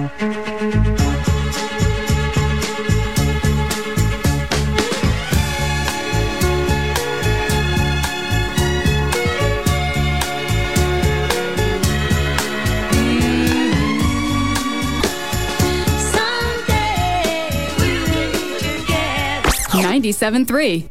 97.3.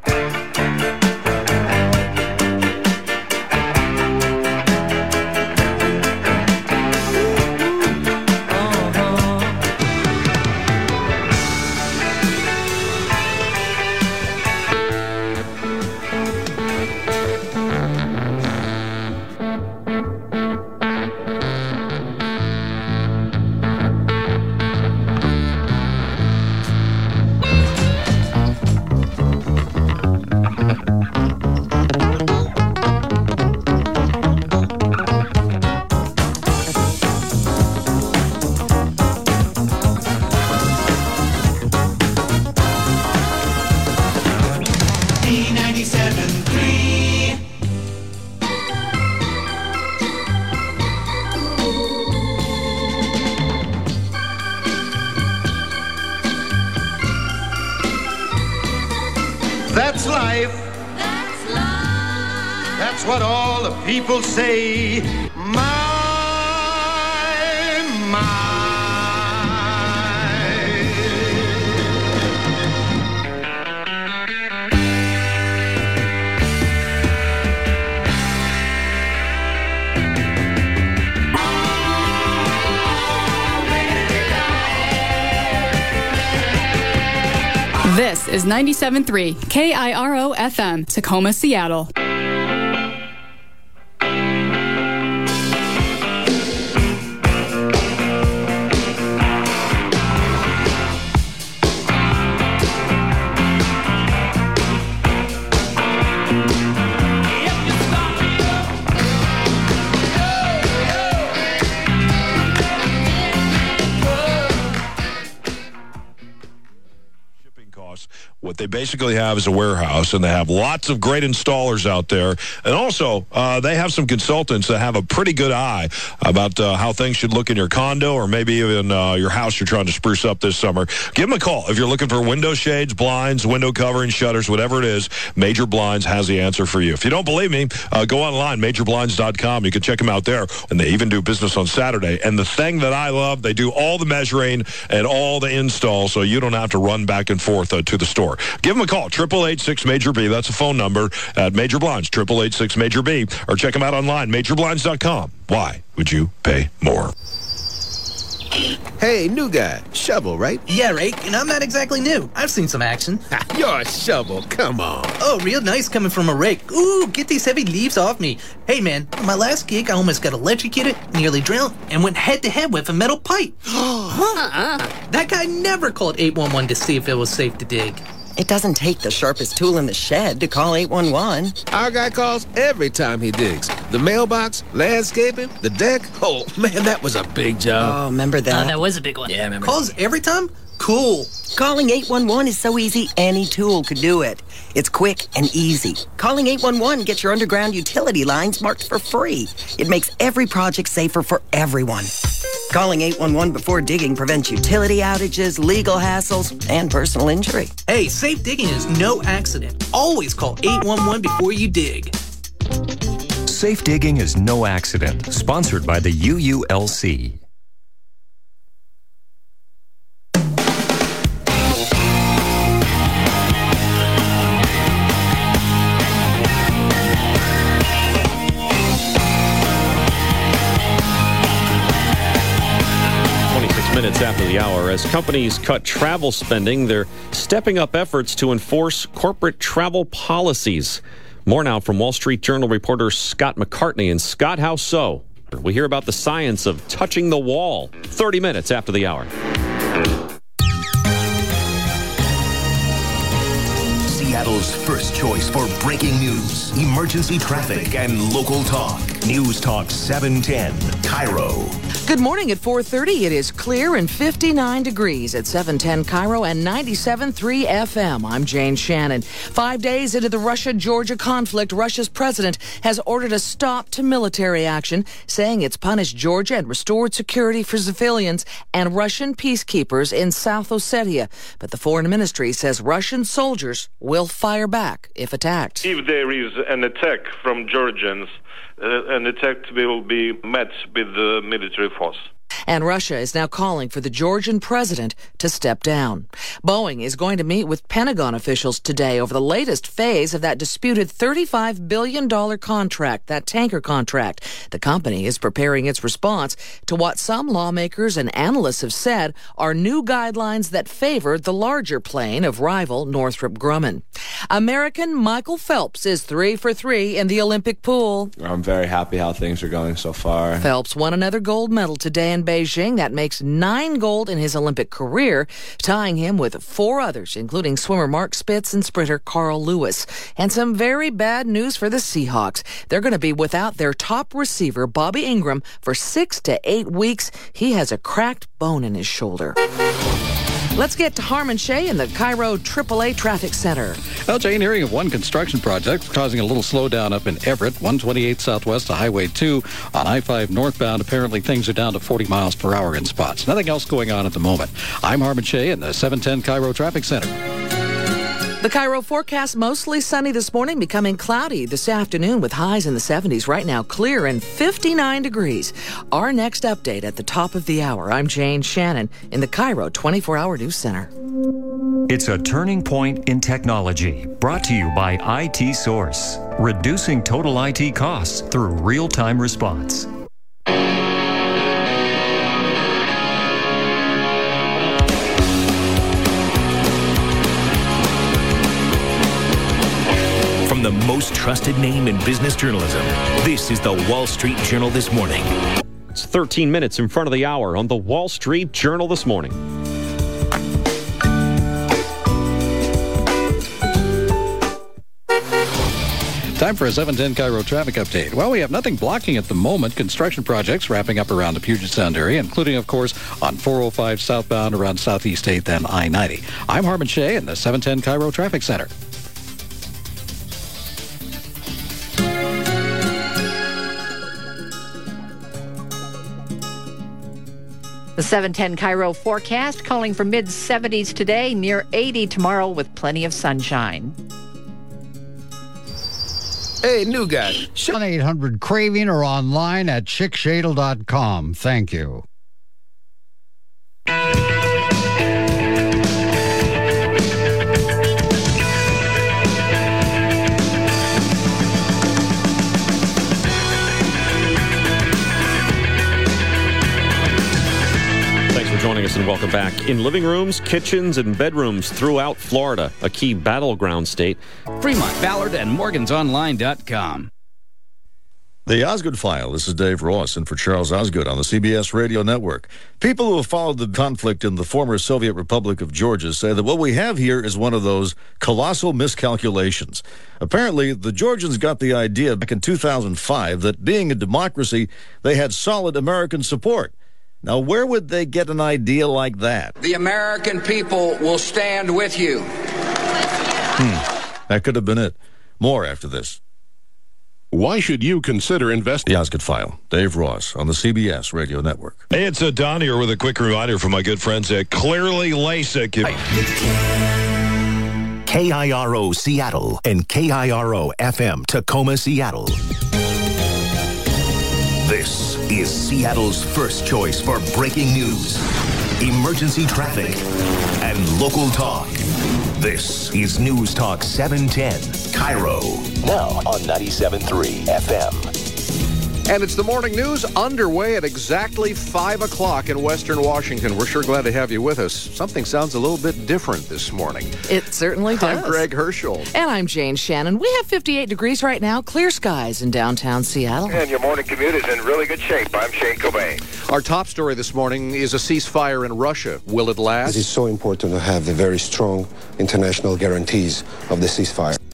That's life. That's life. That's what all the people say. My. This is 97.3 KIRO FM, Tacoma, Seattle. What they basically have is a warehouse, and they have lots of great installers out there. And also, they have some consultants that have a pretty good eye about how things should look in your condo or maybe even your house you're trying to spruce up this summer. Give them a call. If you're looking for window shades, blinds, window covering, shutters, whatever it is, Major Blinds has the answer for you. If you don't believe me, go online, majorblinds.com. You can check them out there. And they even do business on Saturday. And the thing that I love, they do all the measuring and all the installs, so you don't have to run back and forth to the store. Give them a call, 888-6-MAJOR-B. That's a phone number at Major Blinds, 888-6-MAJOR-B. Or check them out online, majorblinds.com. Why would you pay more? Hey, new guy. Shovel, right? Yeah, Rake, and I'm not exactly new. I've seen some action. You're a shovel. Come on. Oh, real nice coming from a rake. Ooh, get these heavy leaves off me. Hey, man, on my last gig, I almost got electrocuted, nearly drowned, and went head-to-head with a metal pipe. That guy never called 811 to see if it was safe to dig. It doesn't take the sharpest tool in the shed to call 811. Our guy calls every time he digs. The mailbox, landscaping, the deck. Oh, man, that was a big job. Oh, remember that? That was a big one. Yeah, remember. Calls every time? Cool. Calling 811 is so easy, any tool could do it. It's quick and easy. Calling 811 gets your underground utility lines marked for free. It makes every project safer for everyone. Calling 811 before digging prevents utility outages, legal hassles, and personal injury. Hey, safe digging is no accident. Always call 811 before you dig. Safe digging is no accident. Sponsored by the UULC. Minutes after the hour. As companies cut travel spending, they're stepping up efforts to enforce corporate travel policies. More now from Wall Street Journal reporter Scott McCartney. And Scott, how so? We hear about the science of touching the wall. 30 minutes after the hour. Seattle's first choice for breaking news, emergency traffic, and local talk. News Talk 710, KIRO. Good morning at 4:30. It is clear and 59 degrees at 710 Cairo and 97.3 FM. I'm Jane Shannon. 5 days into the Russia-Georgia conflict, Russia's president has ordered a stop to military action, saying it's punished Georgia and restored security for civilians and Russian peacekeepers in South Ossetia. But the foreign ministry says Russian soldiers will fire back if attacked. If there is an attack from Georgians, an attack will be met with the military force. And Russia is now calling for the Georgian president to step down. Boeing is going to meet with Pentagon officials today over the latest phase of that disputed $35 billion contract, that tanker contract. The company is preparing its response to what some lawmakers and analysts have said are new guidelines that favor the larger plane of rival Northrop Grumman. American Michael Phelps is 3 for 3 in the Olympic pool. I'm very happy how things are going so far. Phelps won another gold medal today in Beijing. That makes 9 gold in his Olympic career, tying him with 4 others, including swimmer Mark Spitz and sprinter Carl Lewis. And some very bad news for the Seahawks. They're going to be without their top receiver, Bobby Ingram, for 6 to 8 weeks. He has a cracked bone in his shoulder. Let's get to Harmon Shea in the Cairo AAA Traffic Center. Well, Jane, hearing of one construction project causing a little slowdown up in Everett, 128 southwest to Highway 2 on I-5 northbound. Apparently, things are down to 40 miles per hour in spots. Nothing else going on at the moment. I'm Harmon Shea in the 710 Cairo Traffic Center. The Cairo forecast mostly sunny this morning, becoming cloudy this afternoon with highs in the 70s. Right now, clear and 59 degrees. Our next update at the top of the hour. I'm Jane Shannon in the Cairo 24-Hour News Center. It's a turning point in technology, brought to you by IT Source, reducing total IT costs through real-time response. From the most trusted name in business journalism, this is the Wall Street Journal This Morning. It's 13 minutes in front of the hour on the Wall Street Journal This Morning. Time for a 710 Cairo traffic update. Well, we have nothing blocking at the moment. Construction projects wrapping up around the Puget Sound area, including, of course, on 405 southbound around Southeast 8th and I-90. I'm Harmon Shea in the 710 Cairo Traffic Center. The 710 Cairo forecast calling for mid-70s today, near 80 tomorrow with plenty of sunshine. Hey, new guy. 1-800-CRAVING or online at chickshadle.com. Thank you. Joining us and welcome back. In living rooms, kitchens, and bedrooms throughout Florida, a key battleground state. Fremont, Ballard, and MorgansOnline.com. The Osgood File. This is Dave Ross, and for Charles Osgood on the CBS Radio Network. People who have followed the conflict in the former Soviet Republic of Georgia say that what we have here is one of those colossal miscalculations. Apparently, the Georgians got the idea back in 2005 that being a democracy, they had solid American support. Now, where would they get an idea like that? The American people will stand with you. That could have been it. More after this. Why should you consider investing? The Osgood File. Dave Ross on the CBS Radio Network. Hey, it's Don here with a quick reminder from my good friends at Clearly LASIK. KIRO Seattle and KIRO FM Tacoma, Seattle. This is Seattle's first choice for breaking news, emergency traffic, and local talk. This is News Talk 710, Cairo. Now on 97.3 FM. And it's the morning news underway at exactly 5 o'clock in Western Washington. We're sure glad to have you with us. Something sounds a little bit different this morning. It certainly does. I'm Greg Herschel. And I'm Jane Shannon. We have 58 degrees right now, clear skies in downtown Seattle. And your morning commute is in really good shape. I'm Shane Cobain. Our top story this morning is a ceasefire in Russia. Will it last? It is so important to have the very strong international guarantees of the ceasefire.